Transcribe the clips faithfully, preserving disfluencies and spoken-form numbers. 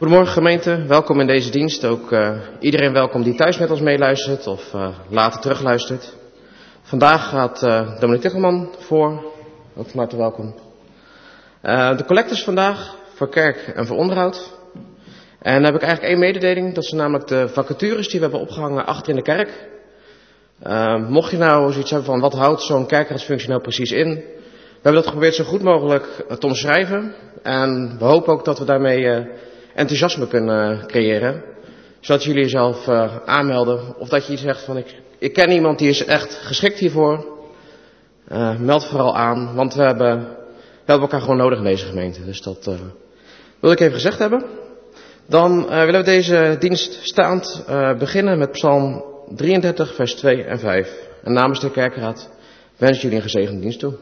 Goedemorgen gemeente, welkom in deze dienst. Ook uh, iedereen welkom die thuis met ons meeluistert of uh, later terugluistert. Vandaag gaat uh, Dominique Tichelman voor, ook van harte welkom. Uh, de collectors vandaag voor kerk en voor onderhoud. En dan heb ik eigenlijk één mededeling, dat zijn namelijk de vacatures die we hebben opgehangen achter in de kerk. Uh, mocht je nou zoiets hebben van wat houdt zo'n kerkraadsfunctie nou precies in? We hebben dat geprobeerd zo goed mogelijk te omschrijven. En we hopen ook dat we daarmee uh, enthousiasme kunnen creëren. Zodat jullie jezelf uh, aanmelden. Of dat je zegt van ik, ik ken iemand die is echt geschikt hiervoor. Uh, meld vooral aan. Want we hebben, we hebben elkaar gewoon nodig in deze gemeente. Dus dat uh, wil ik even gezegd hebben. Dan uh, willen we deze dienst staand uh, beginnen met Psalm drieëndertig vers twee en vijf. En namens de kerkraad wens ik jullie een gezegende dienst toe.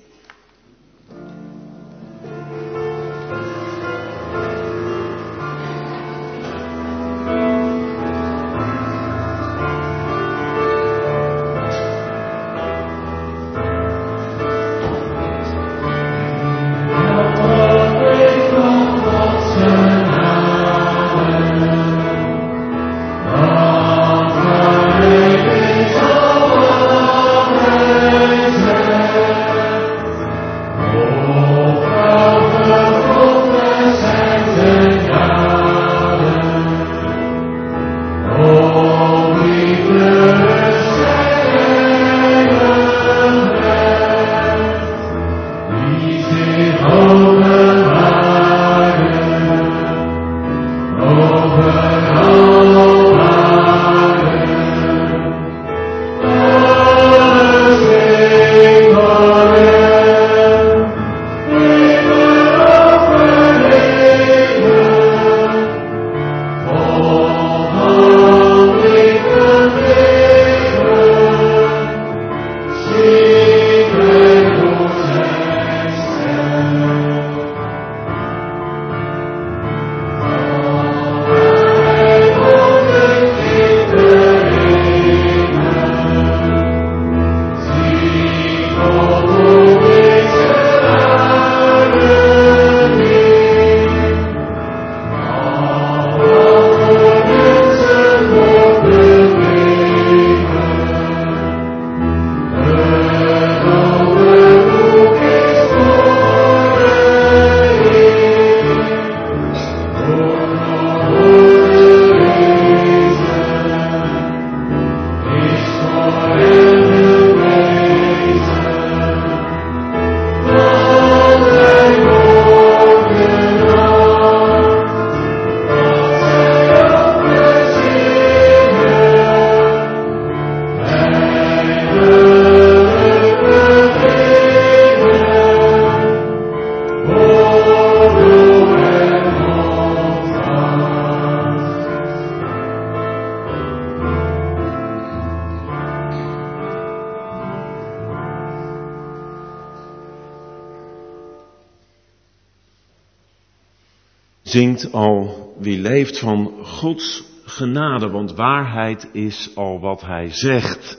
Zingt al wie leeft van Gods genade, want waarheid is al wat hij zegt.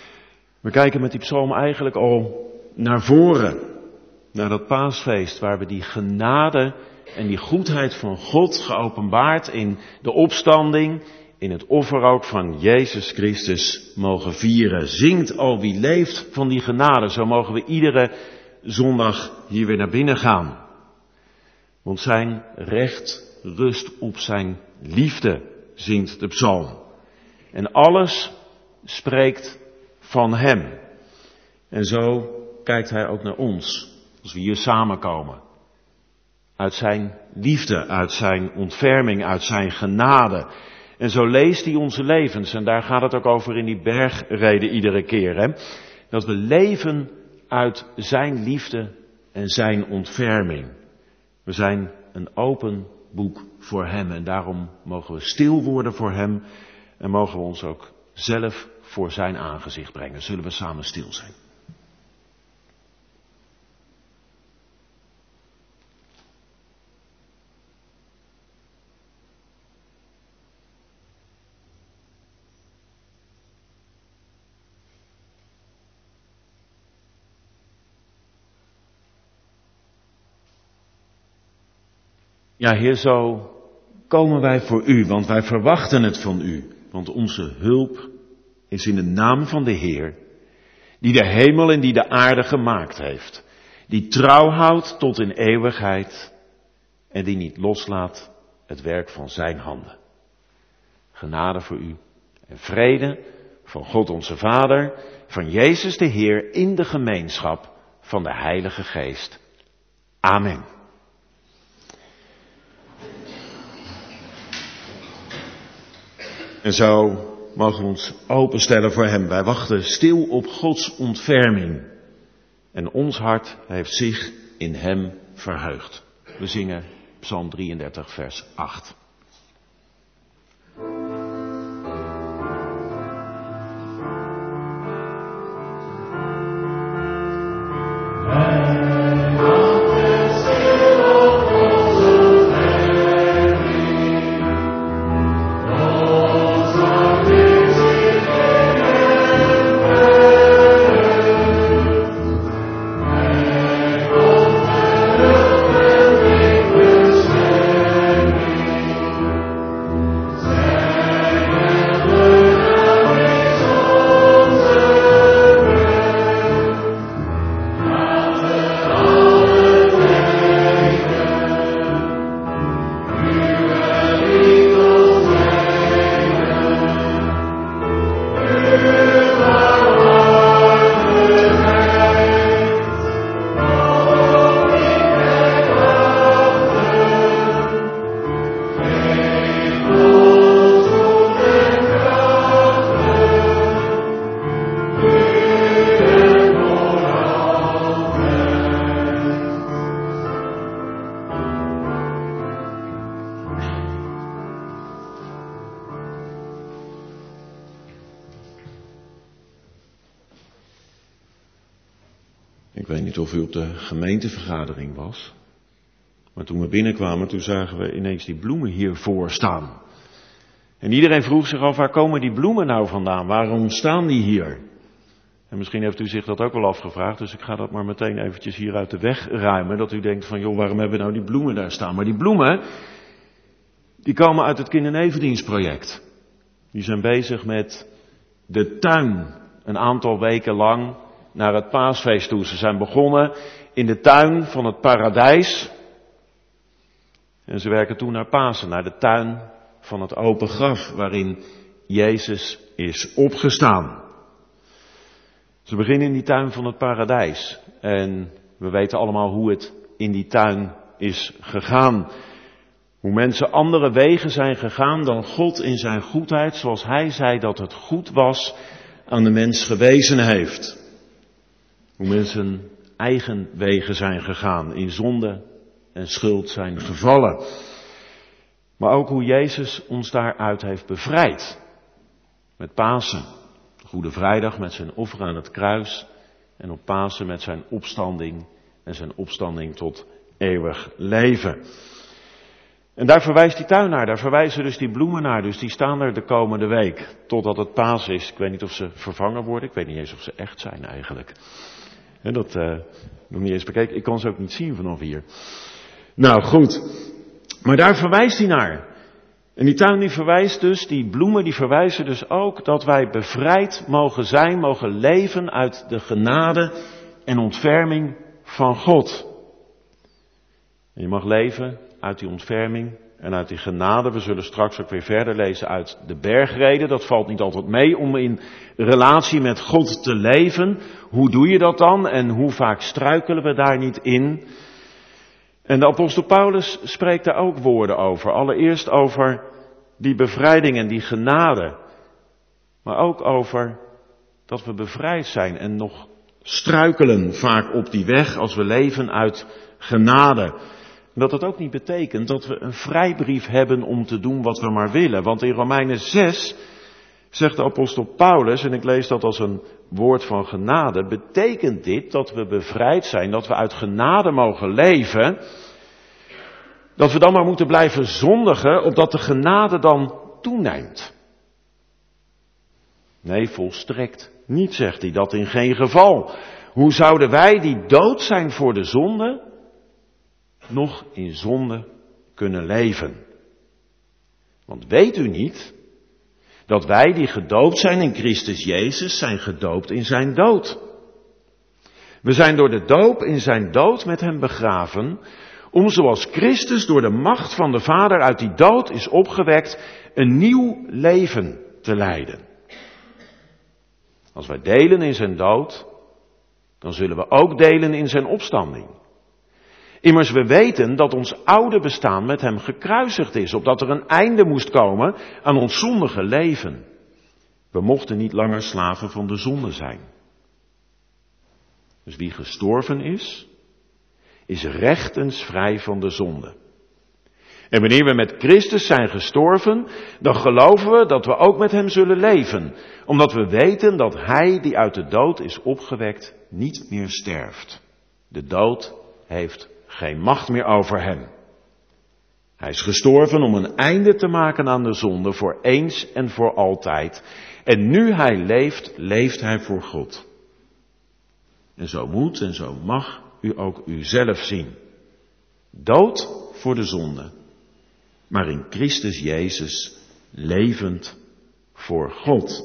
We kijken met die psalm eigenlijk al naar voren, naar dat paasfeest waar we die genade en die goedheid van God geopenbaard in de opstanding, in het offer ook van Jezus Christus mogen vieren. Zingt al wie leeft van die genade, zo mogen we iedere zondag hier weer naar binnen gaan. Want zijn recht rust op zijn liefde, zingt de psalm. En alles spreekt van hem. En zo kijkt hij ook naar ons, als we hier samenkomen. Uit zijn liefde, uit zijn ontferming, uit zijn genade. En zo leest hij onze levens. En daar gaat het ook over in die bergreden iedere keer. Hè? Dat we leven uit zijn liefde en zijn ontferming. We zijn een open boek voor hem en daarom mogen we stil worden voor hem en mogen we ons ook zelf voor zijn aangezicht brengen. Zullen we samen stil zijn? Ja, Heer, zo komen wij voor u, want wij verwachten het van u. Want onze hulp is in de naam van de Heer, die de hemel en die de aarde gemaakt heeft. Die trouw houdt tot in eeuwigheid en die niet loslaat het werk van zijn handen. Genade voor u en vrede van God onze Vader, van Jezus de Heer in de gemeenschap van de Heilige Geest. Amen. En zo mogen we ons openstellen voor hem. Wij wachten stil op Gods ontferming. En ons hart heeft zich in hem verheugd. We zingen Psalm drieëndertig, vers acht. Ik weet niet of u op de gemeentevergadering was. Maar toen we binnenkwamen, toen zagen we ineens die bloemen hiervoor staan. En iedereen vroeg zich af, waar komen die bloemen nou vandaan? Waarom staan die hier? En misschien heeft u zich dat ook wel afgevraagd, dus ik ga dat maar meteen eventjes hier uit de weg ruimen. Dat u denkt van, joh, waarom hebben nou die bloemen daar staan? Maar die bloemen, die komen uit het kindernevendienstproject. Die zijn bezig met de tuin, een aantal weken lang naar het paasfeest toe. Ze zijn begonnen in de tuin van het paradijs. En ze werken toe naar Pasen, naar de tuin van het open graf, waarin Jezus is opgestaan. Ze beginnen in die tuin van het paradijs. En we weten allemaal hoe het in die tuin is gegaan. Hoe mensen andere wegen zijn gegaan dan God in zijn goedheid, zoals hij zei dat het goed was, aan de mens gewezen heeft. Hoe mensen eigen wegen zijn gegaan, in zonde en schuld zijn gevallen. Maar ook hoe Jezus ons daaruit heeft bevrijd. Met Pasen, Goede Vrijdag met zijn offer aan het kruis. En op Pasen met zijn opstanding en zijn opstanding tot eeuwig leven. En daar verwijst die tuin naar, daar verwijzen dus die bloemen naar. Dus die staan er de komende week, totdat het Paas is. Ik weet niet of ze vervangen worden, ik weet niet eens of ze echt zijn eigenlijk. He, dat uh, nog niet eens bekeken, ik kan ze ook niet zien vanaf hier. Nou goed, maar daar verwijst hij naar. En die tuin die verwijst dus, die bloemen die verwijzen dus ook dat wij bevrijd mogen zijn, mogen leven uit de genade en ontferming van God. En je mag leven uit die ontferming en uit die genade. We zullen straks ook weer verder lezen uit de bergreden. Dat valt niet altijd mee om in relatie met God te leven. Hoe doe je dat dan en hoe vaak struikelen we daar niet in? En de apostel Paulus spreekt daar ook woorden over. Allereerst over die bevrijding en die genade. Maar ook over dat we bevrijd zijn en nog struikelen vaak op die weg als we leven uit genade. En dat dat ook niet betekent dat we een vrijbrief hebben om te doen wat we maar willen. Want in Romeinen zes zegt de apostel Paulus, en ik lees dat als een woord van genade, betekent dit dat we bevrijd zijn, dat we uit genade mogen leven, dat we dan maar moeten blijven zondigen, opdat de genade dan toeneemt. Nee, volstrekt niet, zegt hij, dat in geen geval. Hoe zouden wij die dood zijn voor de zonde, nog in zonde kunnen leven? Want weet u niet dat wij die gedoopt zijn in Christus Jezus zijn gedoopt in zijn dood? We zijn door de doop in zijn dood met hem begraven, om zoals Christus door de macht van de Vader uit die dood is opgewekt, een nieuw leven te leiden. Als wij delen in zijn dood, dan zullen we ook delen in zijn opstanding. Immers we weten dat ons oude bestaan met hem gekruisigd is, opdat er een einde moest komen aan ons zondige leven. We mochten niet langer slaven van de zonde zijn. Dus wie gestorven is, is rechtens vrij van de zonde. En wanneer we met Christus zijn gestorven, dan geloven we dat we ook met hem zullen leven. Omdat we weten dat hij die uit de dood is opgewekt niet meer sterft. De dood heeft geen macht meer over hem. Hij is gestorven om een einde te maken aan de zonde voor eens en voor altijd. En nu hij leeft, leeft hij voor God. En zo moet en zo mag u ook uzelf zien. Dood voor de zonde, maar in Christus Jezus levend voor God.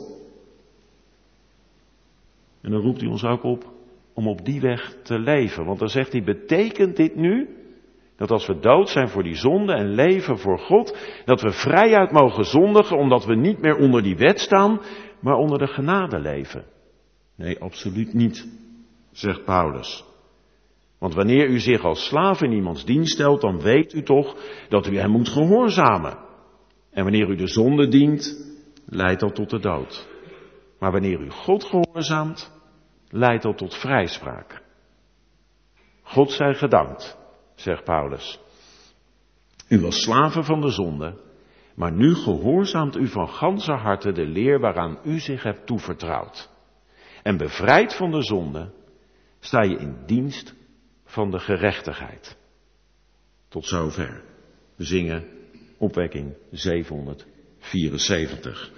En dan roept hij ons ook op om op die weg te leven. Want dan zegt hij, betekent dit nu dat als we dood zijn voor die zonde en leven voor God, dat we vrijuit mogen zondigen omdat we niet meer onder die wet staan, maar onder de genade leven? Nee, absoluut niet, zegt Paulus. Want wanneer u zich als slaaf in iemands dienst stelt, dan weet u toch dat u hem moet gehoorzamen. En wanneer u de zonde dient, leidt dat tot de dood. Maar wanneer u God gehoorzaamt, leidt dat tot vrijspraak. God zij gedankt, zegt Paulus. U was slaven van de zonde, maar nu gehoorzaamt u van ganse harte de leer waaraan u zich hebt toevertrouwd. En bevrijd van de zonde, sta je in dienst van de gerechtigheid. Tot zover. We zingen opwekking zevenhonderdvierenzeventig.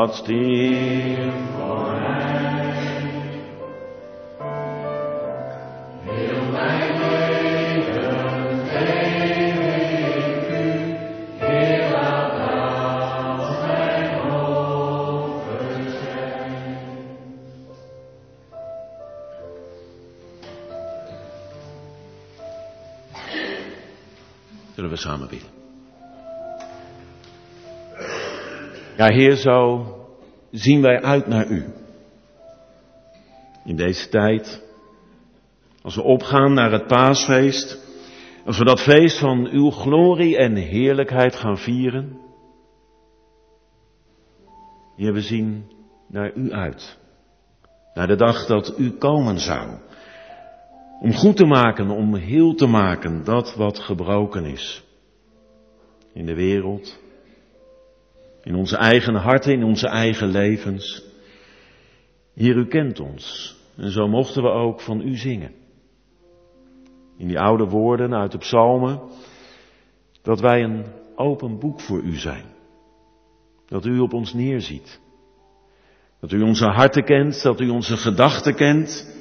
dat stierf voor mij. Heel mijn leven geef ik u, Heer, laat als mijn over zijn. Zullen we samen bidden? Ja, Heer, zo zien wij uit naar U. In deze tijd, als we opgaan naar het paasfeest, als we dat feest van Uw glorie en heerlijkheid gaan vieren. Heer, we zien naar U uit. Naar de dag dat U komen zou. Om goed te maken, om heel te maken dat wat gebroken is. In de wereld. In onze eigen harten, in onze eigen levens. Heer, U kent ons. En zo mochten we ook van U zingen. In die oude woorden uit de psalmen. Dat wij een open boek voor U zijn. Dat U op ons neerziet. Dat U onze harten kent, dat U onze gedachten kent.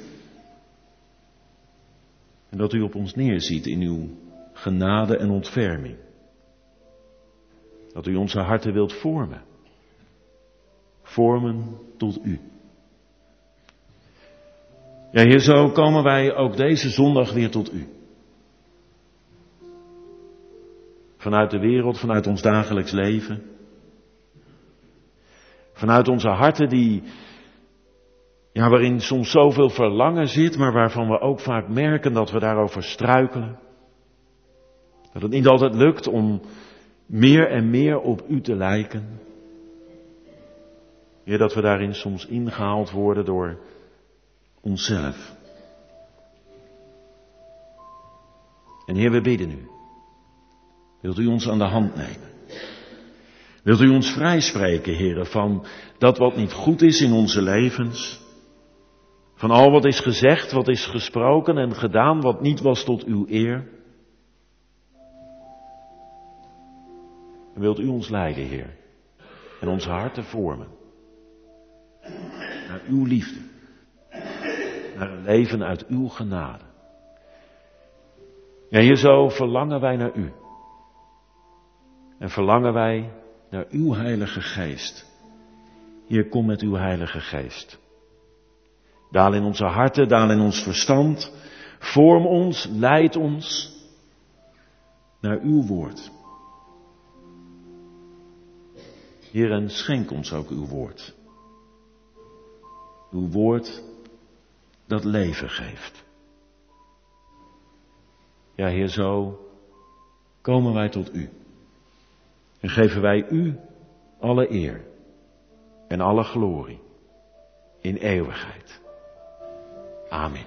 En dat U op ons neerziet in Uw genade en ontferming. Dat U onze harten wilt vormen. Vormen tot U. Ja, Heer, zo komen wij ook deze zondag weer tot U. Vanuit de wereld, vanuit ons dagelijks leven. Vanuit onze harten die, ja, waarin soms zoveel verlangen zit, maar waarvan we ook vaak merken dat we daarover struikelen. Dat het niet altijd lukt om meer en meer op U te lijken. Heer, dat we daarin soms ingehaald worden door onszelf. En Heer, we bidden U. Wilt U ons aan de hand nemen? Wilt U ons vrijspreken, Heer, van dat wat niet goed is in onze levens? Van al wat is gezegd, wat is gesproken en gedaan, wat niet was tot Uw eer? En wilt U ons leiden, Heer, en onze harten vormen naar Uw liefde, naar een leven uit Uw genade. Ja, Heer, zo verlangen wij naar U. En verlangen wij naar Uw Heilige Geest. Heer, kom met Uw Heilige Geest. Daal in onze harten, daal in ons verstand. Vorm ons, leid ons naar Uw woord. Heer, en schenk ons ook Uw woord. Uw woord dat leven geeft. Ja, Heer, zo komen wij tot U. En geven wij U alle eer en alle glorie in eeuwigheid. Amen.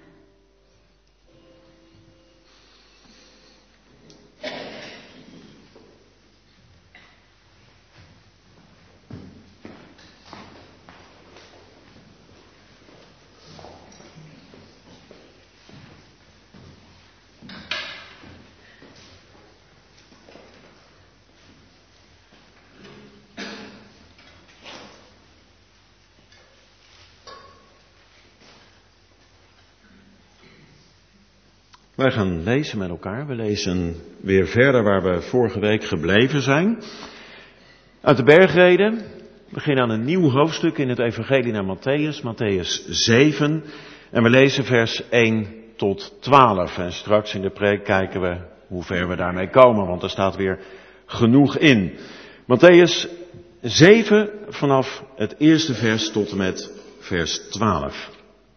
Wij gaan lezen met elkaar. We lezen weer verder waar we vorige week gebleven zijn. Uit de bergreden. We beginnen aan een nieuw hoofdstuk in het evangelie naar Matthäus. Matthäus zeven. En we lezen vers één tot twaalf. En straks in de preek kijken we hoe ver we daarmee komen. Want er staat weer genoeg in. Matthäus zeven vanaf het eerste vers tot en met vers twaalf.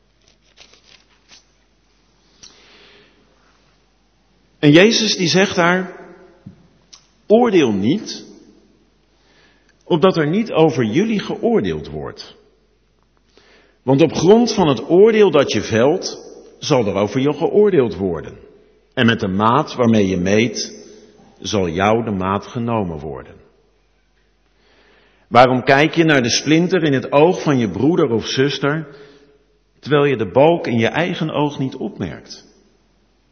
En Jezus die zegt daar, oordeel niet, opdat er niet over jullie geoordeeld wordt. Want op grond van het oordeel dat je velt, zal er over je geoordeeld worden. En met de maat waarmee je meet, zal jou de maat genomen worden. Waarom kijk je naar de splinter in het oog van je broeder of zuster, terwijl je de balk in je eigen oog niet opmerkt?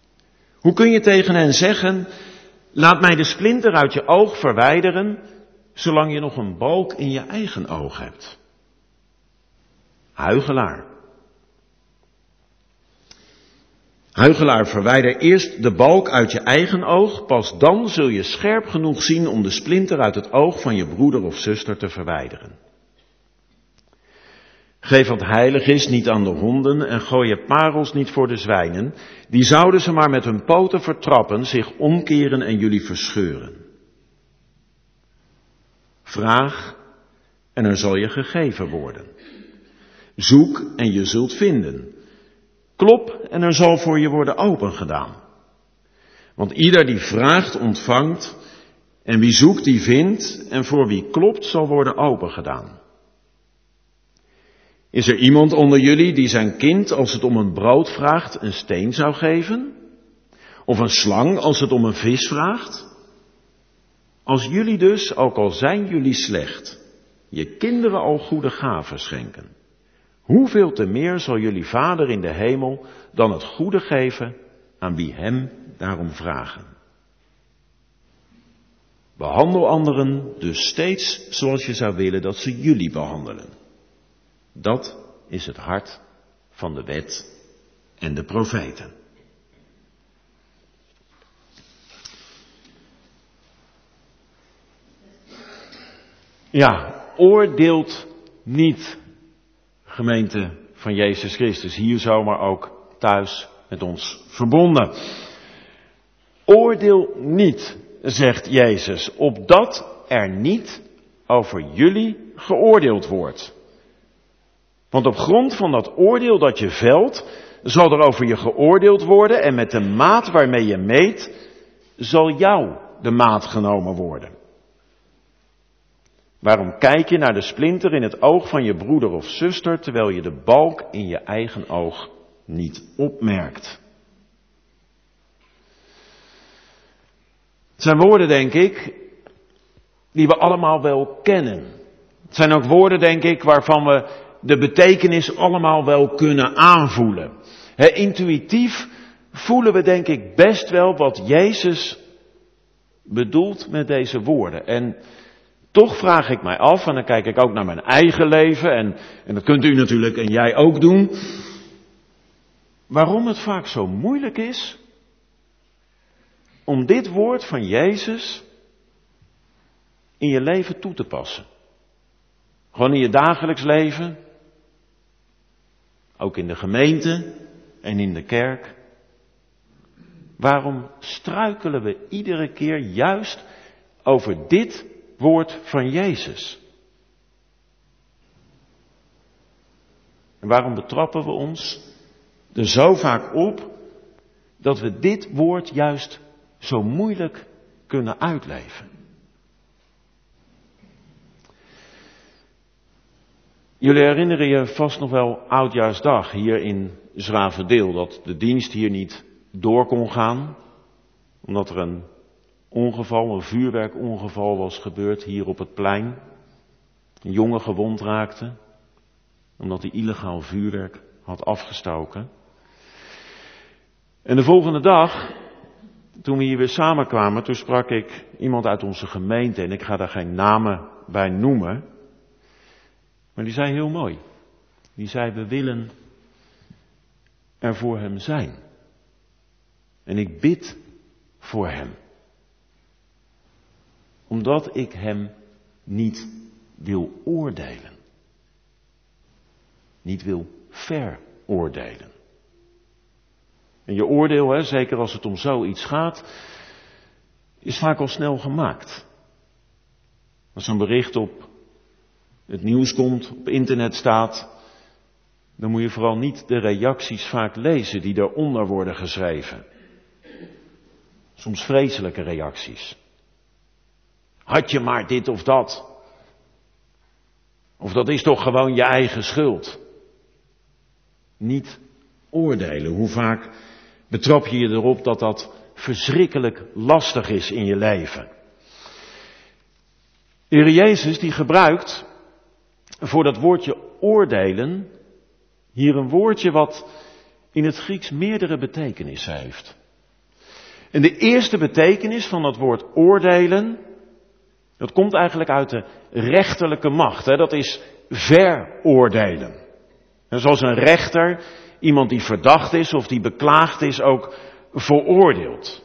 Hoe kun je tegen hen zeggen, laat mij de splinter uit je oog verwijderen, zolang je nog een balk in je eigen oog hebt. Huichelaar. Huichelaar, verwijder eerst de balk uit je eigen oog, pas dan zul je scherp genoeg zien om de splinter uit het oog van je broeder of zuster te verwijderen. Geef wat heilig is niet aan de honden en gooi je parels niet voor de zwijnen, die zouden ze maar met hun poten vertrappen, zich omkeren en jullie verscheuren. Vraag en er zal je gegeven worden. Zoek en je zult vinden. Klop en er zal voor je worden opengedaan. Want ieder die vraagt ontvangt en wie zoekt die vindt en voor wie klopt zal worden opengedaan. Is er iemand onder jullie die zijn kind als het om een brood vraagt een steen zou geven? Of een slang als het om een vis vraagt? Als jullie dus, ook al zijn jullie slecht, je kinderen al goede gaven schenken, hoeveel te meer zal jullie Vader in de hemel dan het goede geven aan wie hem daarom vragen. Behandel anderen dus steeds zoals je zou willen dat ze jullie behandelen. Dat is het hart van de wet en de profeten. Ja, oordeelt niet, gemeente van Jezus Christus, hier zomaar ook thuis met ons verbonden. Oordeel niet, zegt Jezus, opdat er niet over jullie geoordeeld wordt. Want op grond van dat oordeel dat je velt, zal er over je geoordeeld worden en met de maat waarmee je meet, zal jou de maat genomen worden. Waarom kijk je naar de splinter in het oog van je broeder of zuster, terwijl je de balk in je eigen oog niet opmerkt? Het zijn woorden, denk ik, die we allemaal wel kennen. Het zijn ook woorden, denk ik, waarvan we de betekenis allemaal wel kunnen aanvoelen. He, intuïtief voelen we, denk ik, best wel wat Jezus bedoelt met deze woorden. En toch vraag ik mij af, en dan kijk ik ook naar mijn eigen leven, en, en dat kunt u natuurlijk en jij ook doen, waarom het vaak zo moeilijk is om dit woord van Jezus in je leven toe te passen. Gewoon in je dagelijks leven, ook in de gemeente en in de kerk. Waarom struikelen we iedere keer juist over dit woord van Jezus? En waarom betrappen we ons er zo vaak op dat we dit woord juist zo moeilijk kunnen uitleven? Jullie herinneren je vast nog wel Oudjaarsdag hier in Schravendeel, dat de dienst hier niet door kon gaan, omdat er een ongeval, een vuurwerkongeval was gebeurd hier op het plein. Een jongen gewond raakte, omdat hij illegaal vuurwerk had afgestoken. En de volgende dag, toen we hier weer samenkwamen, toen sprak ik iemand uit onze gemeente, en ik ga daar geen namen bij noemen, maar die zei heel mooi. Die zei, we willen er voor hem zijn. En ik bid voor hem. Omdat ik hem niet wil oordelen. Niet wil veroordelen. En je oordeel, hè, zeker als het om zoiets gaat, is vaak al snel gemaakt. Als zo'n bericht op het nieuws komt, op internet staat, dan moet je vooral niet de reacties vaak lezen die daaronder worden geschreven. Soms vreselijke reacties. Had je maar dit of dat. Of dat is toch gewoon je eigen schuld. Niet oordelen. Hoe vaak betrap je je erop dat dat verschrikkelijk lastig is in je leven. De Heer Jezus die gebruikt voor dat woordje oordelen hier een woordje wat in het Grieks meerdere betekenissen heeft. En de eerste betekenis van dat woord oordelen Dat komt eigenlijk uit de rechterlijke macht. Hè? Dat is veroordelen. En zoals een rechter iemand die verdacht is of die beklaagd is ook veroordeelt.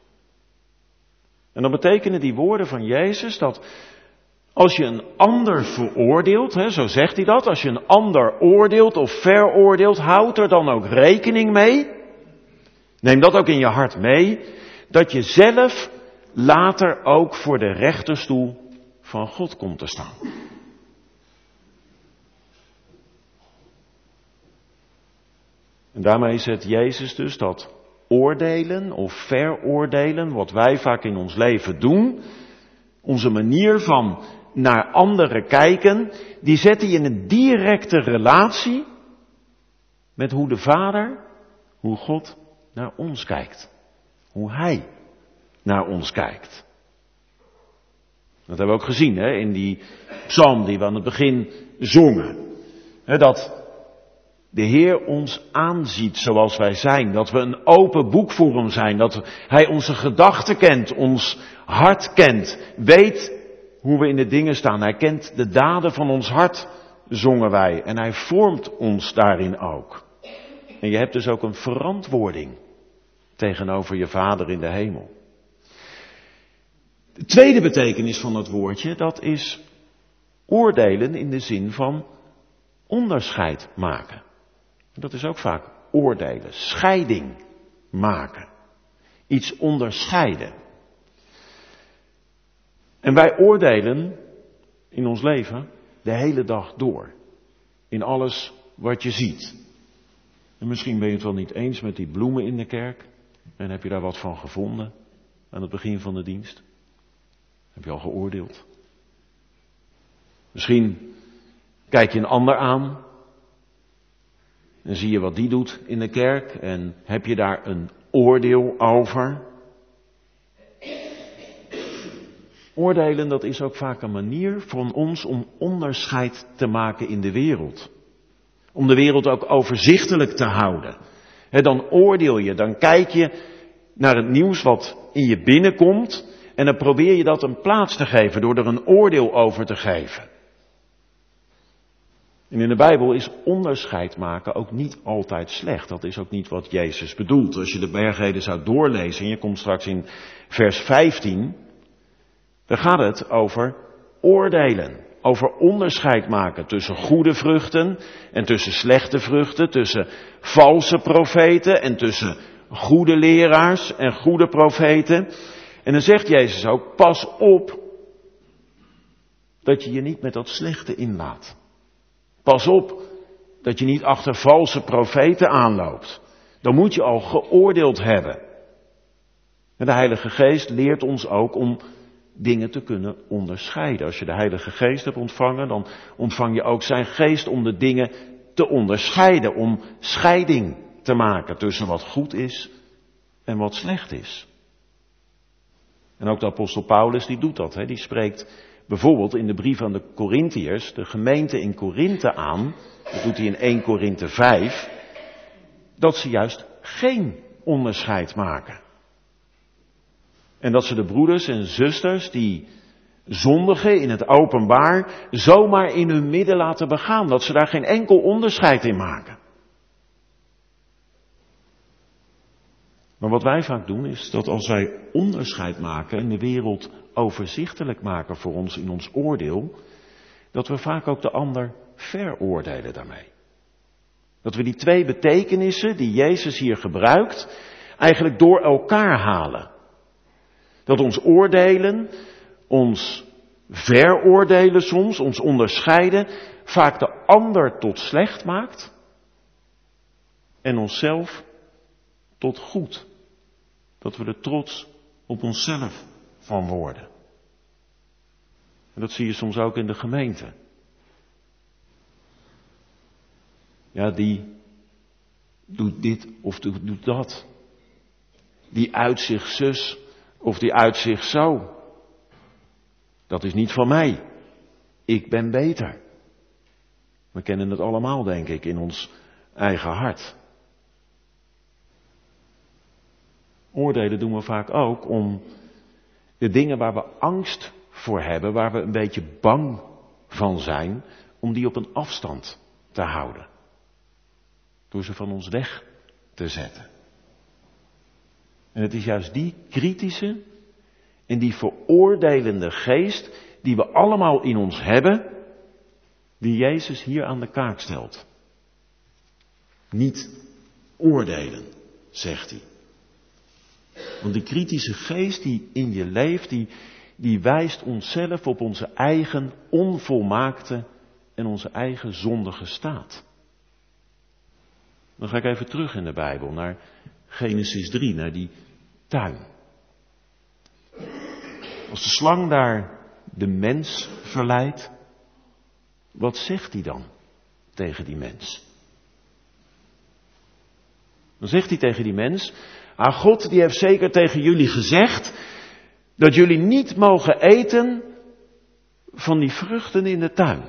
En dan betekenen die woorden van Jezus dat als je een ander veroordeelt, hè, zo zegt hij dat, als je een ander oordeelt of veroordeelt, houd er dan ook rekening mee. Neem dat ook in je hart mee, dat je zelf later ook voor de rechterstoel van God komt te staan. En daarmee zet Jezus dus dat oordelen of veroordelen, wat wij vaak in ons leven doen, onze manier van naar anderen kijken, die zet hij in een directe relatie met hoe de Vader, hoe God naar ons kijkt. Hoe Hij naar ons kijkt. Dat hebben we ook gezien hè, in die psalm die we aan het begin zongen. Hè, dat de Heer ons aanziet zoals wij zijn. Dat we een open boek voor hem zijn. Dat Hij onze gedachten kent, ons hart kent. Weet hoe we in de dingen staan. Hij kent de daden van ons hart, zongen wij. En Hij vormt ons daarin ook. En je hebt dus ook een verantwoording tegenover je Vader in de hemel. De tweede betekenis van dat woordje, dat is oordelen in de zin van onderscheid maken. Dat is ook vaak oordelen, scheiding maken. Iets onderscheiden. En wij oordelen in ons leven de hele dag door. In alles wat je ziet. En misschien ben je het wel niet eens met die bloemen in de kerk. En heb je daar wat van gevonden aan het begin van de dienst? Heb je al geoordeeld? Misschien kijk je een ander aan. En zie je wat die doet in de kerk. En heb je daar een oordeel over? Oordelen, dat is ook vaak een manier van ons om onderscheid te maken in de wereld. Om de wereld ook overzichtelijk te houden. He, dan oordeel je, dan kijk je naar het nieuws wat in je binnenkomt. En dan probeer je dat een plaats te geven door er een oordeel over te geven. En in de Bijbel is onderscheid maken ook niet altijd slecht. Dat is ook niet wat Jezus bedoelt. Als je de bergreden zou doorlezen en je komt straks in vers vijftien. Dan gaat het over oordelen. Over onderscheid maken tussen goede vruchten en tussen slechte vruchten. Tussen valse profeten en tussen goede leraars en goede profeten. En dan zegt Jezus ook, pas op dat je je niet met dat slechte inlaat. Pas op dat je niet achter valse profeten aanloopt. Dan moet je al geoordeeld hebben. En de Heilige Geest leert ons ook om dingen te kunnen onderscheiden. Als je de Heilige Geest hebt ontvangen, dan ontvang je ook zijn geest om de dingen te onderscheiden. Om scheiding te maken tussen wat goed is en wat slecht is. En ook de apostel Paulus die doet dat. Hè? Die spreekt bijvoorbeeld in de brief aan de Korintiërs, de gemeente in Korinthe aan. Dat doet hij in eerste Korinthe vijf. Dat ze juist geen onderscheid maken. En dat ze de broeders en zusters die zondigen in het openbaar zomaar in hun midden laten begaan. Dat ze daar geen enkel onderscheid in maken. Maar wat wij vaak doen is dat als wij onderscheid maken en de wereld overzichtelijk maken voor ons in ons oordeel, dat we vaak ook de ander veroordelen daarmee. Dat we die twee betekenissen die Jezus hier gebruikt, eigenlijk door elkaar halen. Dat ons oordelen, ons veroordelen soms, ons onderscheiden, vaak de ander tot slecht maakt en onszelf tot goed. Dat we er trots op onszelf van worden. En dat zie je soms ook in de gemeente. Ja, die doet dit of doet dat. Die uit zich zus of die uit zich zo. Dat is niet van mij. Ik ben beter. We kennen het allemaal, denk ik, in ons eigen hart. Oordelen doen we vaak ook om de dingen waar we angst voor hebben, waar we een beetje bang van zijn, om die op een afstand te houden. Door ze van ons weg te zetten. En het is juist die kritische en die veroordelende geest die we allemaal in ons hebben, die Jezus hier aan de kaak stelt. Niet oordelen, zegt hij. Want die kritische geest die in je leeft, die, die wijst onszelf op onze eigen onvolmaakte en onze eigen zondige staat. Dan ga ik even terug in de Bijbel naar Genesis drie, naar die tuin. Als de slang daar de mens verleidt, wat zegt hij dan tegen die mens? Dan zegt hij tegen die mens, ah, God die heeft zeker tegen jullie gezegd dat jullie niet mogen eten van die vruchten in de tuin.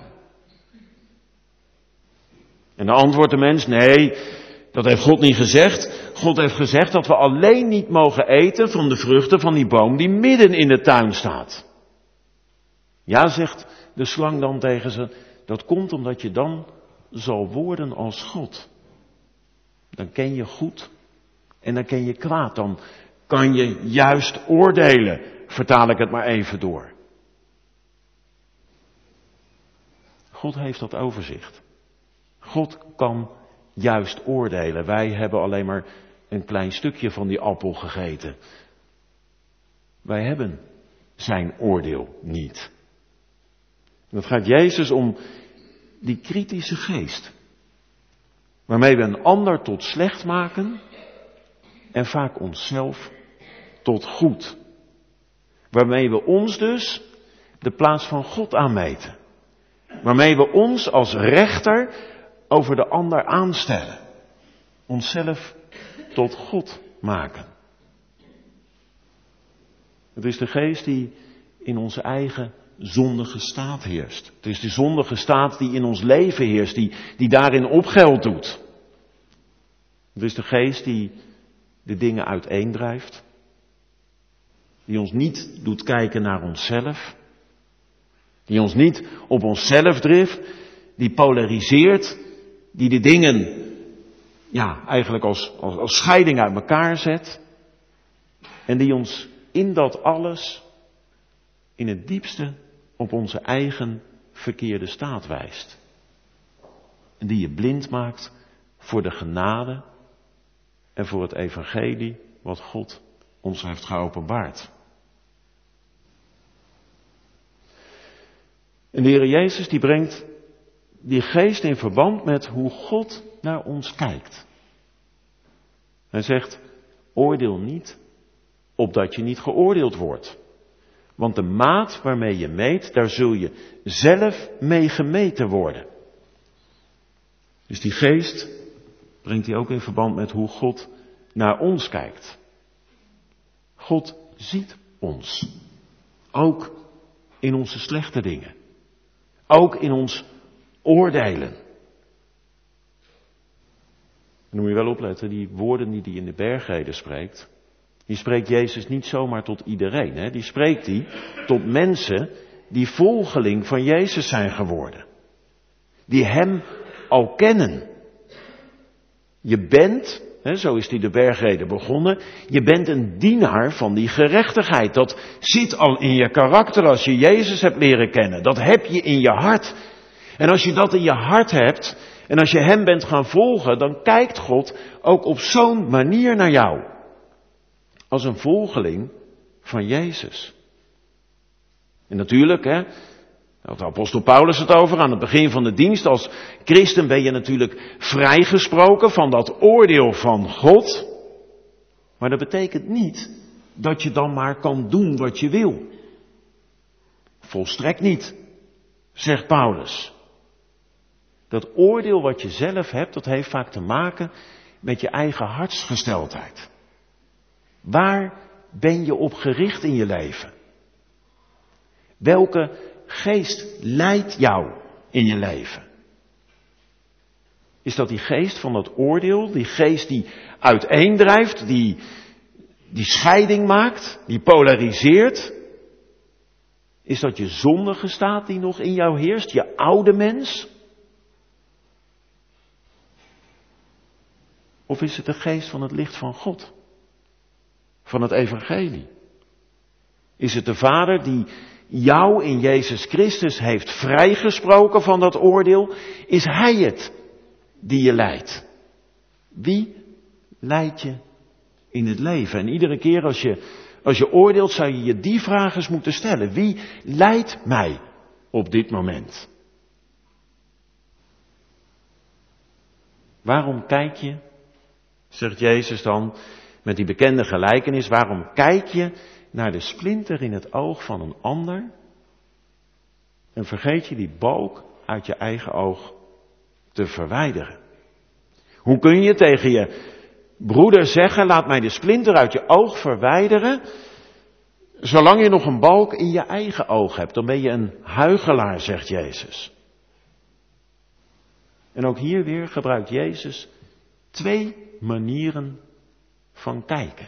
En dan antwoordt de mens, nee, dat heeft God niet gezegd. God heeft gezegd dat we alleen niet mogen eten van de vruchten van die boom die midden in de tuin staat. Ja, zegt de slang dan tegen ze, dat komt omdat je dan zal worden als God. Dan ken je goed en dan ken je kwaad. Dan kan je juist oordelen, vertaal ik het maar even door. God heeft dat overzicht. God kan juist oordelen. Wij hebben alleen maar een klein stukje van die appel gegeten. Wij hebben zijn oordeel niet. En het gaat Jezus om die kritische geest. Waarmee we een ander tot slecht maken en vaak onszelf tot goed. Waarmee we ons dus de plaats van God aanmeten. Waarmee we ons als rechter over de ander aanstellen. Onszelf tot God maken. Het is de geest die in onze eigen zondige staat heerst. Het is de zondige staat die in ons leven heerst, die, die daarin opgeld doet. Het is de geest die de dingen uiteendrijft. Die ons niet doet kijken naar onszelf. Die ons niet op onszelf drift. Die polariseert. Die de dingen, ja, eigenlijk als, als, als scheiding uit elkaar zet. En die ons in dat alles, in het diepste, op onze eigen verkeerde staat wijst. En die je blind maakt voor de genade en voor het evangelie wat God ons heeft geopenbaard. En de Heer Jezus die brengt die geest in verband met hoe God naar ons kijkt. Hij zegt, oordeel niet, opdat je niet geoordeeld wordt. Want de maat waarmee je meet, daar zul je zelf mee gemeten worden. Dus die geest brengt hij ook in verband met hoe God naar ons kijkt. God ziet ons. Ook in onze slechte dingen. Ook in ons oordelen. En dan moet je wel opletten, die woorden die hij in de bergreden spreekt, die spreekt Jezus niet zomaar tot iedereen. Hè? Die spreekt hij tot mensen die volgeling van Jezus zijn geworden. Die hem al kennen. Je bent, hè, zo is die de bergreden begonnen, je bent een dienaar van die gerechtigheid. Dat zit al in je karakter als je Jezus hebt leren kennen. Dat heb je in je hart. En als je dat in je hart hebt, en als je hem bent gaan volgen, dan kijkt God ook op zo'n manier naar jou. Als een volgeling van Jezus. En natuurlijk, hè, daar had de apostel Paulus het over aan het begin van de dienst. Als christen ben je natuurlijk vrijgesproken van dat oordeel van God. Maar dat betekent niet dat je dan maar kan doen wat je wil. Volstrekt niet, zegt Paulus. Dat oordeel wat je zelf hebt, dat heeft vaak te maken met je eigen hartsgesteldheid. Waar ben je op gericht in je leven? Welke geest leidt jou in je leven? Is dat die geest van dat oordeel, die geest die uiteendrijft, die, die scheiding maakt, die polariseert? Is dat je zondige staat die nog in jou heerst, je oude mens? Of is het de geest van het licht van God? Van het evangelie? Is het de Vader die jou in Jezus Christus heeft vrijgesproken van dat oordeel? Is Hij het die je leidt? Wie leidt je in het leven? En iedere keer als je, als je oordeelt, zou je je die vraag eens moeten stellen. Wie leidt mij op dit moment? Waarom kijk je, zegt Jezus dan met die bekende gelijkenis, waarom kijk je naar de splinter in het oog van een ander en vergeet je die balk uit je eigen oog te verwijderen? Hoe kun je tegen je broeder zeggen, laat mij de splinter uit je oog verwijderen, zolang je nog een balk in je eigen oog hebt? Dan ben je een huichelaar, zegt Jezus. En ook hier weer gebruikt Jezus twee manieren van kijken.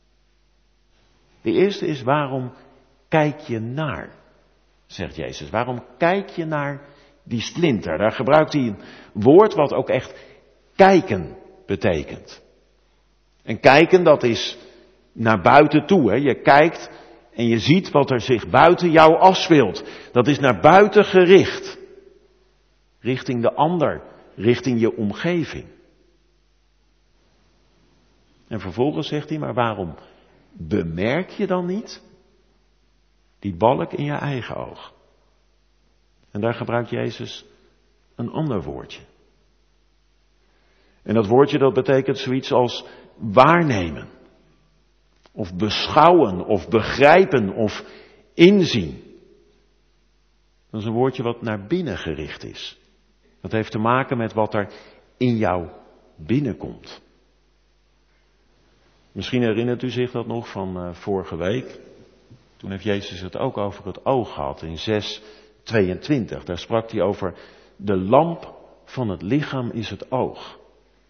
De eerste is, waarom kijk je naar, zegt Jezus. Waarom kijk je naar die splinter? Daar gebruikt hij een woord wat ook echt kijken betekent. En kijken, dat is naar buiten toe. Hè. Je kijkt en je ziet wat er zich buiten jou afspeelt. Dat is naar buiten gericht. Richting de ander, richting je omgeving. En vervolgens zegt hij, maar waarom bemerk je dan niet die balk in je eigen oog? En daar gebruikt Jezus een ander woordje. En dat woordje dat betekent zoiets als waarnemen. Of beschouwen, of begrijpen, of inzien. Dat is een woordje wat naar binnen gericht is. Dat heeft te maken met wat er in jou binnenkomt. Misschien herinnert u zich dat nog van uh, vorige week. Toen heeft Jezus het ook over het oog gehad in zes tweeëntwintig. Daar sprak hij over de lamp van het lichaam is het oog.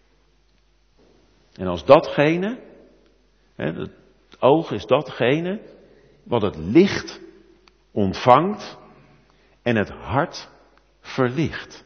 En als datgene, hè, het oog is datgene wat het licht ontvangt en het hart verlicht.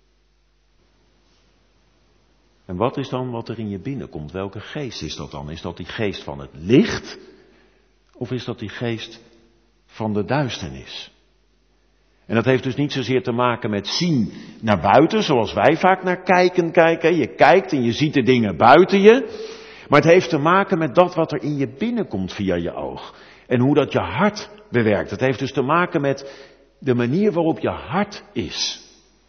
En wat is dan wat er in je binnenkomt? Welke geest is dat dan? Is dat die geest van het licht? Of is dat die geest van de duisternis? En dat heeft dus niet zozeer te maken met zien naar buiten, zoals wij vaak naar kijken kijken. Je kijkt en je ziet de dingen buiten je. Maar het heeft te maken met dat wat er in je binnenkomt via je oog. En hoe dat je hart bewerkt. Het heeft dus te maken met de manier waarop je hart is.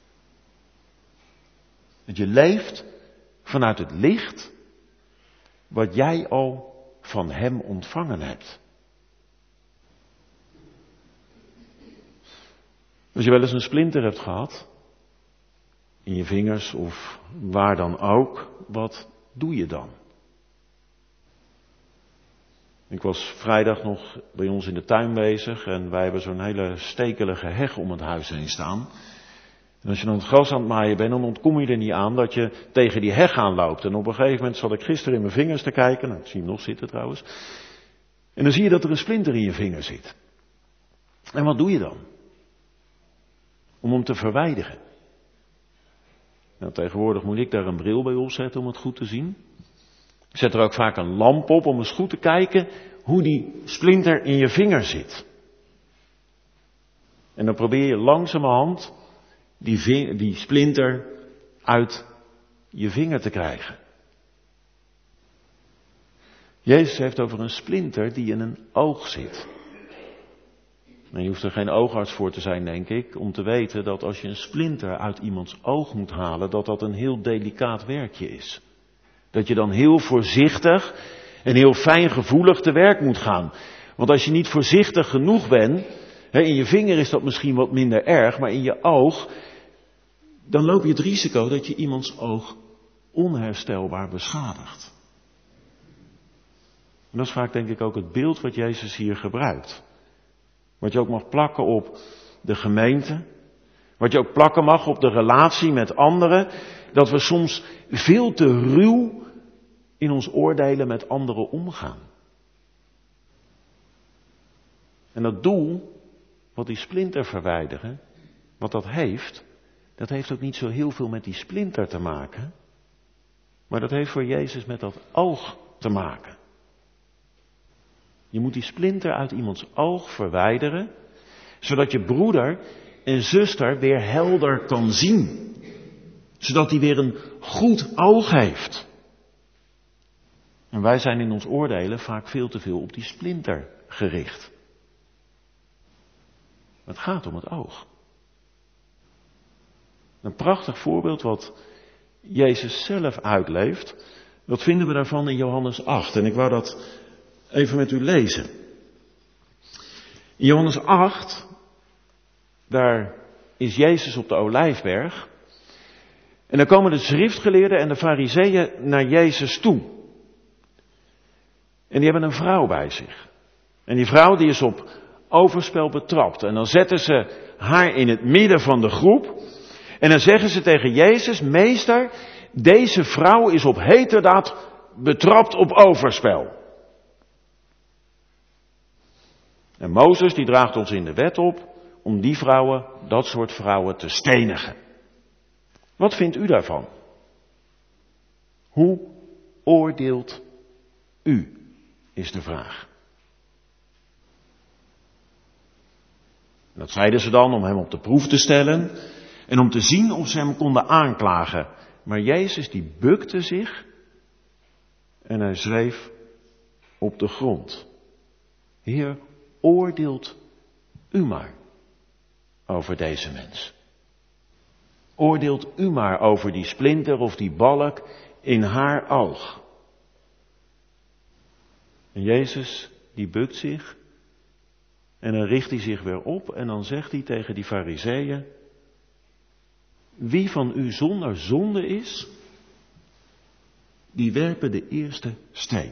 Dat je leeft vanuit het licht wat jij al van Hem ontvangen hebt. Als je wel eens een splinter hebt gehad, in je vingers of waar dan ook, wat doe je dan? Ik was vrijdag nog bij ons in de tuin bezig en wij hebben zo'n hele stekelige heg om het huis heen staan. En als je dan het gras aan het maaien bent, dan ontkom je er niet aan dat je tegen die heg aanloopt. En op een gegeven moment zat ik gisteren in mijn vingers te kijken, nou, ik zie hem nog zitten trouwens. En dan zie je dat er een splinter in je vinger zit. En wat doe je dan? Om hem te verwijderen. Nou, tegenwoordig moet ik daar een bril bij opzetten om het goed te zien. Ik zet er ook vaak een lamp op om eens goed te kijken hoe die splinter in je vinger zit. En dan probeer je langzamerhand die, ving, die splinter uit je vinger te krijgen. Jezus heeft over een splinter die in een oog zit. En je hoeft er geen oogarts voor te zijn, denk ik, om te weten dat als je een splinter uit iemands oog moet halen, dat dat een heel delicaat werkje is. Dat je dan heel voorzichtig en heel fijngevoelig te werk moet gaan. Want als je niet voorzichtig genoeg bent, hè, in je vinger is dat misschien wat minder erg, maar in je oog, dan loop je het risico dat je iemands oog onherstelbaar beschadigt. En dat is vaak denk ik ook het beeld wat Jezus hier gebruikt. Wat je ook mag plakken op de gemeente. Wat je ook plakken mag op de relatie met anderen. Dat we soms veel te ruw in ons oordelen met anderen omgaan. En dat doel wat die splinter verwijderen, wat dat heeft, dat heeft ook niet zo heel veel met die splinter te maken. Maar dat heeft voor Jezus met dat oog te maken. Je moet die splinter uit iemands oog verwijderen, zodat je broeder en zuster weer helder kan zien. Zodat hij weer een goed oog heeft. En wij zijn in ons oordelen vaak veel te veel op die splinter gericht. Het gaat om het oog. Een prachtig voorbeeld wat Jezus zelf uitleeft, dat vinden we daarvan in Johannes acht. En ik wou dat even met u lezen. In Johannes acht, daar is Jezus op de Olijfberg. En dan komen de schriftgeleerden en de fariseeën naar Jezus toe. En die hebben een vrouw bij zich. En die vrouw die is op overspel betrapt. En dan zetten ze haar in het midden van de groep. En dan zeggen ze tegen Jezus, meester, deze vrouw is op heterdaad betrapt op overspel. En Mozes die draagt ons in de wet op om die vrouwen, dat soort vrouwen, te stenigen. Wat vindt u daarvan? Hoe oordeelt u, is de vraag. Dat zeiden ze dan om hem op de proef te stellen en om te zien of ze hem konden aanklagen. Maar Jezus die bukte zich en hij schreef op de grond. Heer, oordeelt u maar over deze mens. Oordeelt u maar over die splinter of die balk in haar oog. En Jezus die bukt zich en dan richt hij zich weer op en dan zegt hij tegen die fariseeën, wie van u zonder zonde is, die werpen de eerste steen.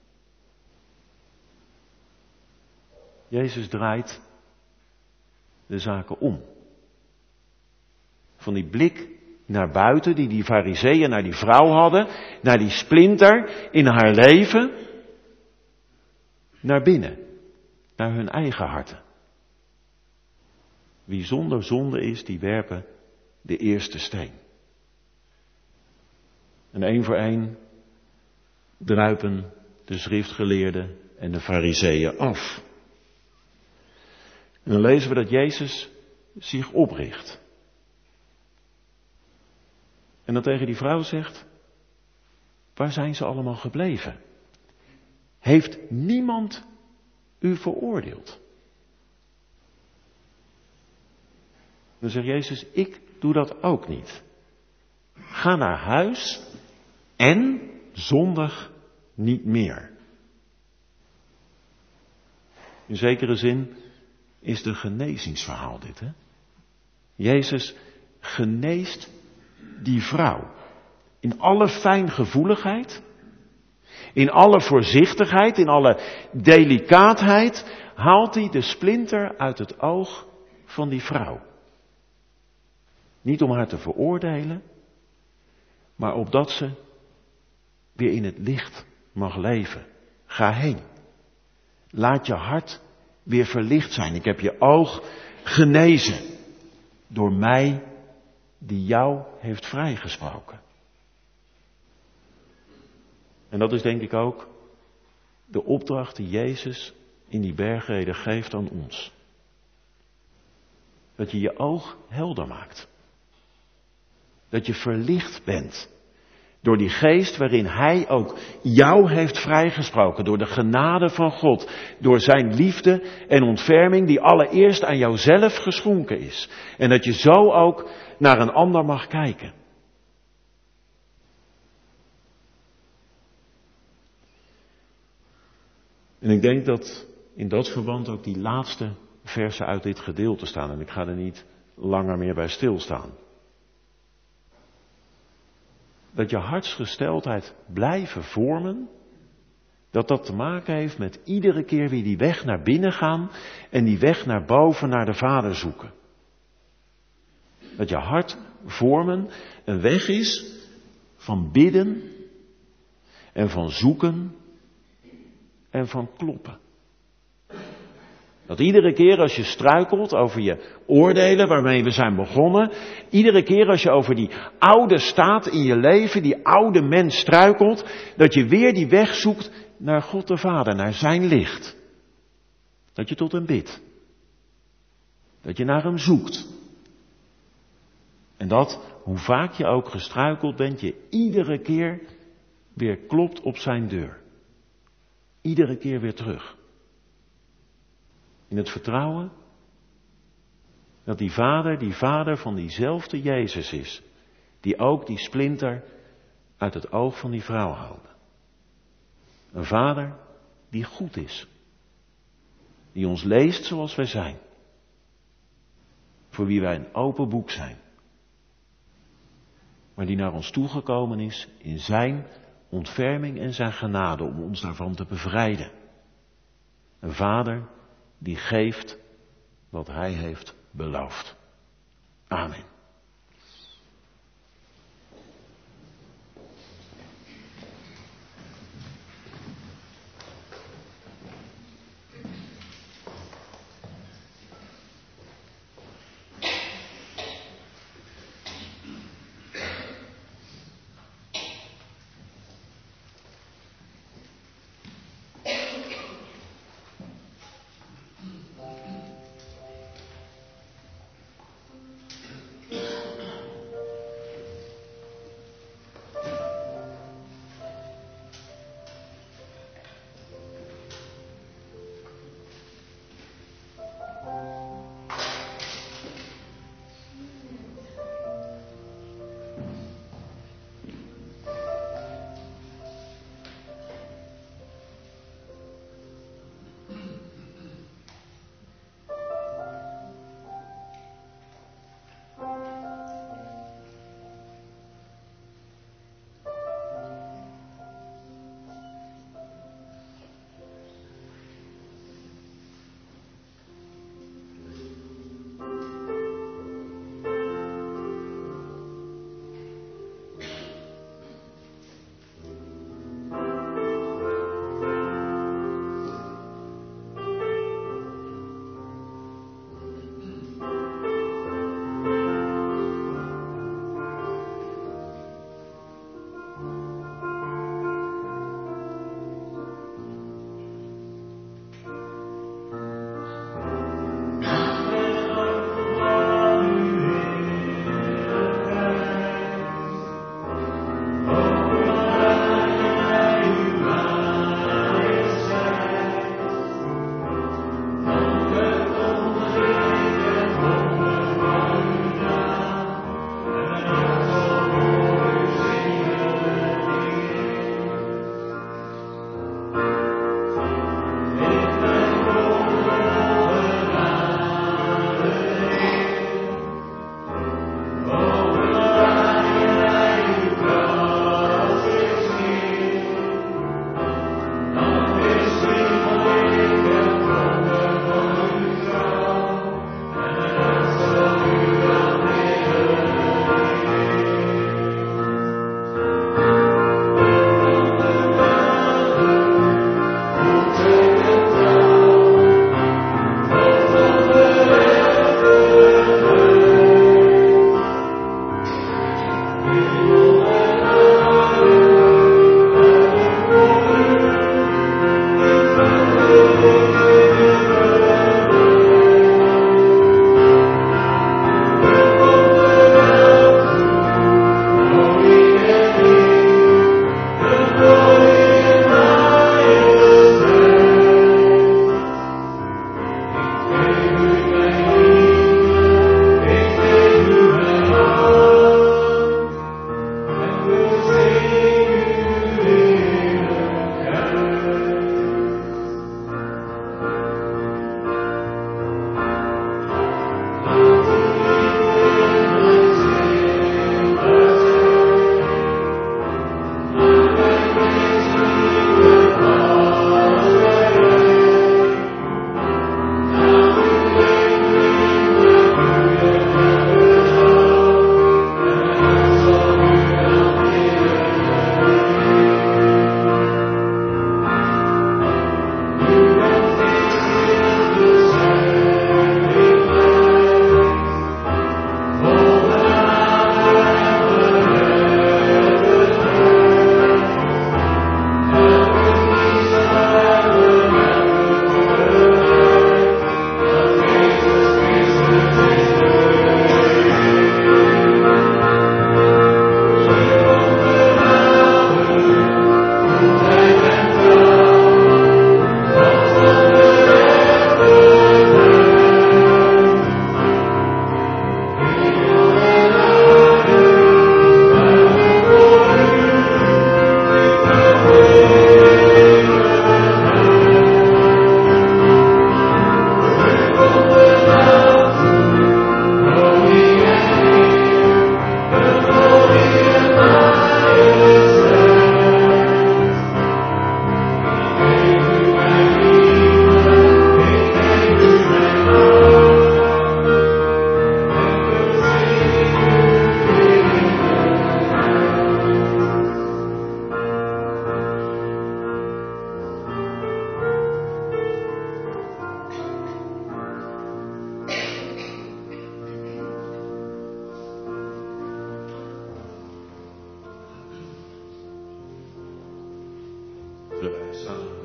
Jezus draait de zaken om. Van die blik naar buiten die die fariseeën naar die vrouw hadden, naar die splinter in haar leven, naar binnen, naar hun eigen harten. Wie zonder zonde is, die werpen de eerste steen. En één voor één druipen de schriftgeleerden en de fariseeën af. En dan lezen we dat Jezus zich opricht. En dan tegen die vrouw zegt, waar zijn ze allemaal gebleven? Heeft niemand u veroordeeld? Dan zegt Jezus, ik doe dat ook niet. Ga naar huis en zondig niet meer. In zekere zin is het een genezingsverhaal dit, hè? Jezus geneest die vrouw. In alle fijngevoeligheid, in alle voorzichtigheid, in alle delicaatheid haalt hij de splinter uit het oog van die vrouw. Niet om haar te veroordelen, maar opdat ze weer in het licht mag leven. Ga heen. Laat je hart weer verlicht zijn. Ik heb je oog genezen door mij die jou heeft vrijgesproken. En dat is denk ik ook de opdracht die Jezus in die bergreden geeft aan ons. Dat je je oog helder maakt. Dat je verlicht bent door die geest waarin Hij ook jou heeft vrijgesproken. Door de genade van God. Door zijn liefde en ontferming die allereerst aan jouzelf geschonken is. En dat je zo ook naar een ander mag kijken. En ik denk dat in dat verband ook die laatste versen uit dit gedeelte staan. En ik ga er niet langer meer bij stilstaan. Dat je hartsgesteldheid blijven vormen, dat dat te maken heeft met iedere keer weer die weg naar binnen gaan en die weg naar boven naar de Vader zoeken. Dat je hart vormen een weg is van bidden en van zoeken en van kloppen. Dat iedere keer als je struikelt over je oordelen waarmee we zijn begonnen, iedere keer als je over die oude staat in je leven, die oude mens struikelt, dat je weer die weg zoekt naar God de Vader, naar zijn licht. Dat je tot hem bidt. Dat je naar hem zoekt. En dat, hoe vaak je ook gestruikeld bent, je iedere keer weer klopt op zijn deur. Iedere keer weer terug. In het vertrouwen dat die vader, die vader van diezelfde Jezus is. Die ook die splinter uit het oog van die vrouw haalde. Een vader die goed is. Die ons leest zoals wij zijn. Voor wie wij een open boek zijn. Maar die naar ons toegekomen is in zijn ontferming en zijn genade om ons daarvan te bevrijden. Een vader die geeft wat hij heeft beloofd. Amen.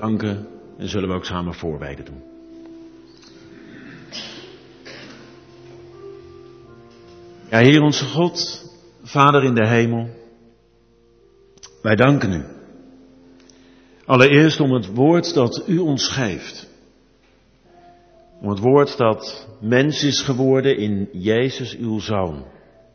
danken en zullen we ook samen voorbeden doen. Ja, Heer onze God, Vader in de hemel, wij danken u. Allereerst om het woord dat u ons geeft. Om het woord dat mens is geworden in Jezus uw Zoon.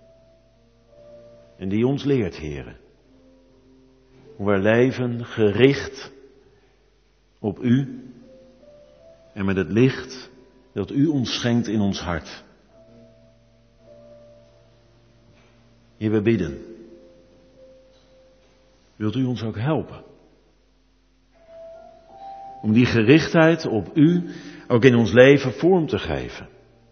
En die ons leert, Heere, hoe wij leven gericht op u en met het licht dat u ons schenkt in ons hart. Heer, we bidden. Wilt u ons ook helpen? Om die gerichtheid op u ook in ons leven vorm te geven.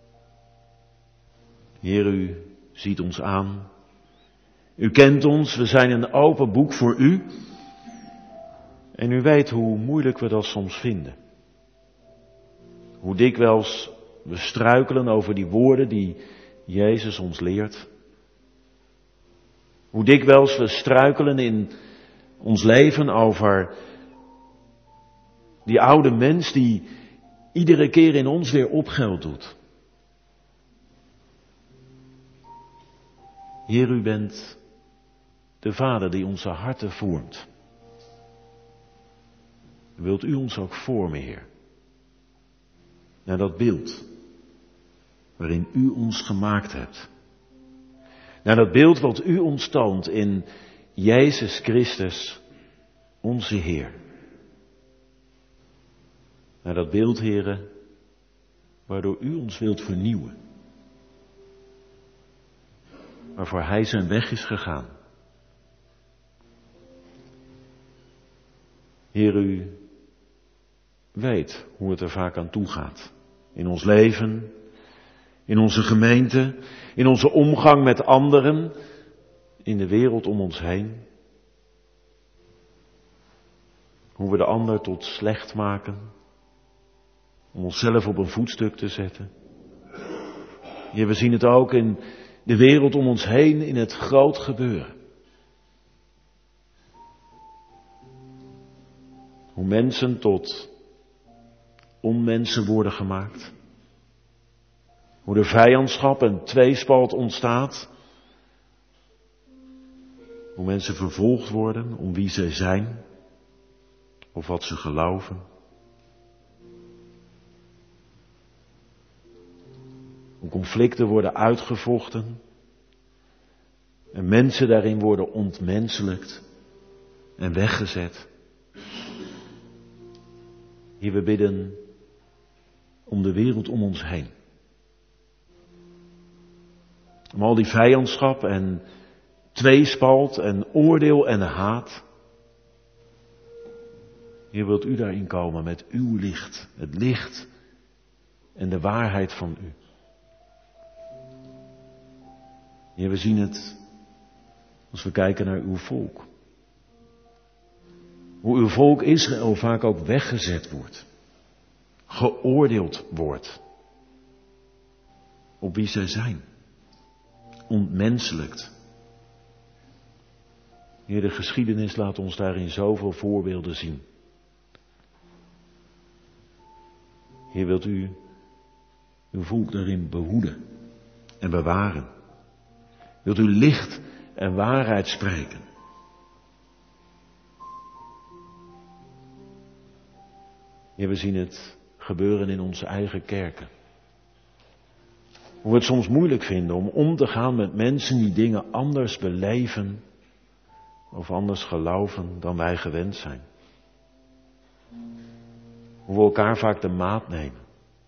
Heer, u ziet ons aan. U kent ons, we zijn een open boek voor u. En u weet hoe moeilijk we dat soms vinden. Hoe dikwijls we struikelen over die woorden die Jezus ons leert. Hoe dikwijls we struikelen in ons leven over die oude mens die iedere keer in ons weer opgeld doet. Heer, u bent de Vader die onze harten vormt. Wilt u ons ook vormen, Heer? Naar dat beeld waarin u ons gemaakt hebt. Naar dat beeld wat u ons toont in Jezus Christus, onze Heer. Naar dat beeld, Heere, waardoor u ons wilt vernieuwen. Waarvoor Hij zijn weg is gegaan. Heer, u weet hoe het er vaak aan toe gaat. In ons leven, in onze gemeente, in onze omgang met anderen, in de wereld om ons heen. Hoe we de ander tot slecht maken, om onszelf op een voetstuk te zetten. Heer, we zien het ook in de wereld om ons heen, in het groot gebeuren. Hoe mensen tot onmensen worden gemaakt. Hoe er vijandschap en tweespalt ontstaat. Hoe mensen vervolgd worden om wie zij zijn. Of wat ze geloven. Hoe conflicten worden uitgevochten. En mensen daarin worden ontmenselijkt en weggezet. Heer, we bidden om de wereld om ons heen. Om al die vijandschap en tweespalt en oordeel en haat. Heer, wilt u daarin komen met uw licht. Het licht en de waarheid van u. Heer, we zien het als we kijken naar uw volk. Hoe uw volk Israël vaak ook weggezet wordt. Geoordeeld wordt. Op wie zij zijn. Ontmenselijkt. Heer, de geschiedenis laat ons daarin zoveel voorbeelden zien. Heer, wilt u uw volk daarin behoeden en bewaren. Wilt u licht en waarheid spreken. Heer, we zien het gebeuren in onze eigen kerken. Hoe we het soms moeilijk vinden om om te gaan met mensen die dingen anders beleven of anders geloven dan wij gewend zijn. Hoe we elkaar vaak de maat nemen.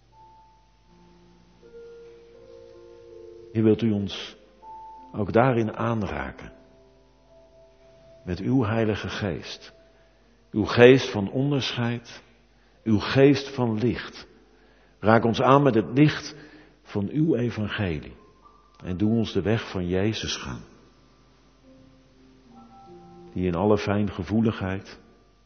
Heer, wilt u ons ook daarin aanraken. Met uw Heilige Geest. Uw geest van onderscheid. Uw geest van licht. Raak ons aan met het licht van uw evangelie. En doe ons de weg van Jezus gaan. Die in alle fijngevoeligheid,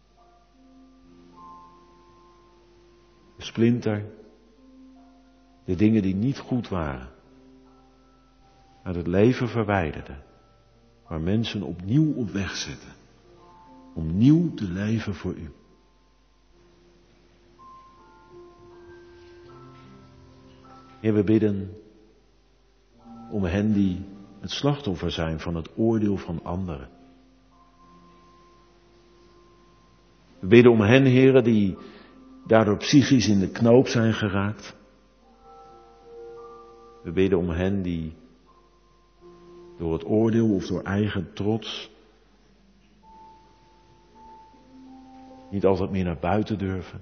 de splinter, de dingen die niet goed waren, uit het leven verwijderde. Waar mensen opnieuw op weg zetten. Om nieuw te leven voor u. Heer, we bidden om hen die het slachtoffer zijn van het oordeel van anderen. We bidden om hen, Heer, die daardoor psychisch in de knoop zijn geraakt. We bidden om hen die door het oordeel of door eigen trots niet altijd meer naar buiten durven.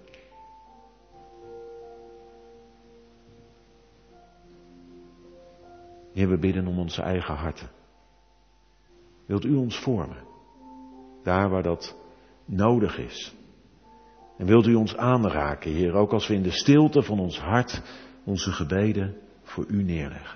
Heer, we bidden om onze eigen harten. Wilt u ons vormen, daar waar dat nodig is. En wilt u ons aanraken, Heer, ook als we in de stilte van ons hart onze gebeden voor u neerleggen.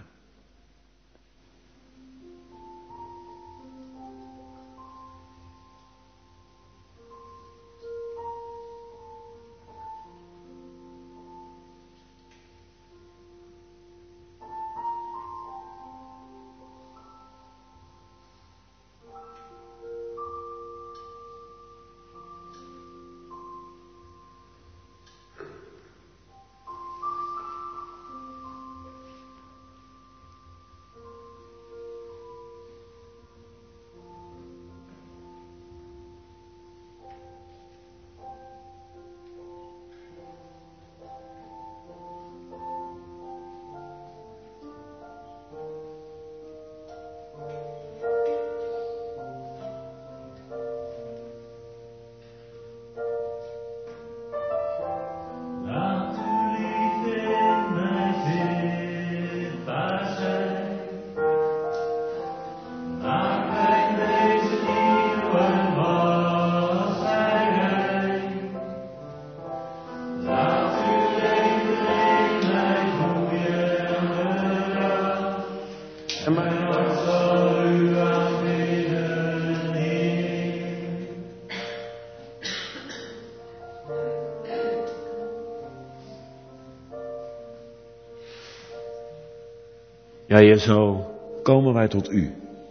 Ja, Heer, zo komen wij tot u.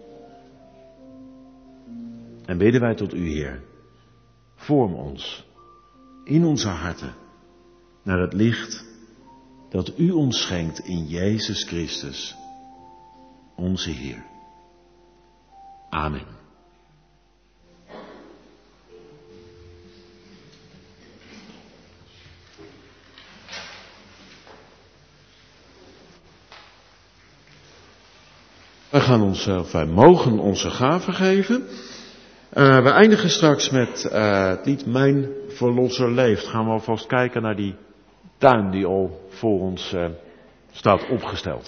En bidden wij tot u, Heer. Vorm ons in onze harten naar het licht dat u ons schenkt in Jezus Christus, onze Heer. Amen. We gaan ons, of wij mogen onze gaven geven. Uh, we eindigen straks met uh, het lied Mijn Verlosser leeft. Gaan we alvast kijken naar die tuin die al voor ons uh, staat opgesteld.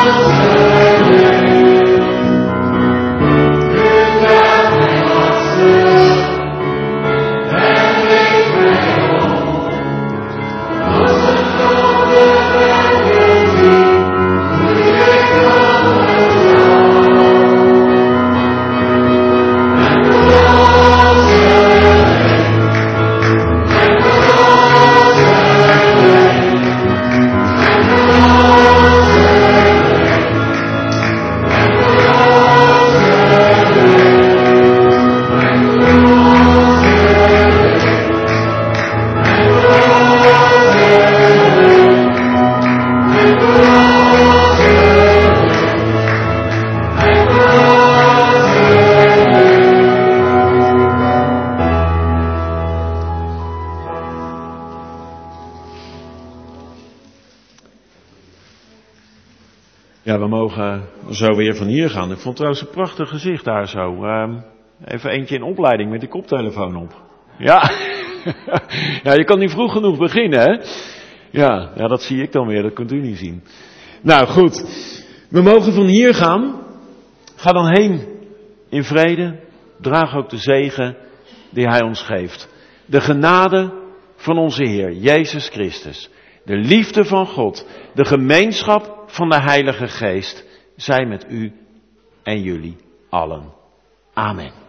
Ja, we mogen zo weer van hier gaan. Ik vond trouwens een prachtig gezicht daar zo. Uh, even eentje in opleiding met die koptelefoon op. Ja. Ja, je kan niet vroeg genoeg beginnen, hè? Ja, ja, dat zie ik dan weer, dat kunt u niet zien. Nou, goed. We mogen van hier gaan. Ga dan heen in vrede. Draag ook de zegen die Hij ons geeft. De genade van onze Heer, Jezus Christus. De liefde van God. De gemeenschap van de Heilige Geest. Zij met u en jullie allen. Amen.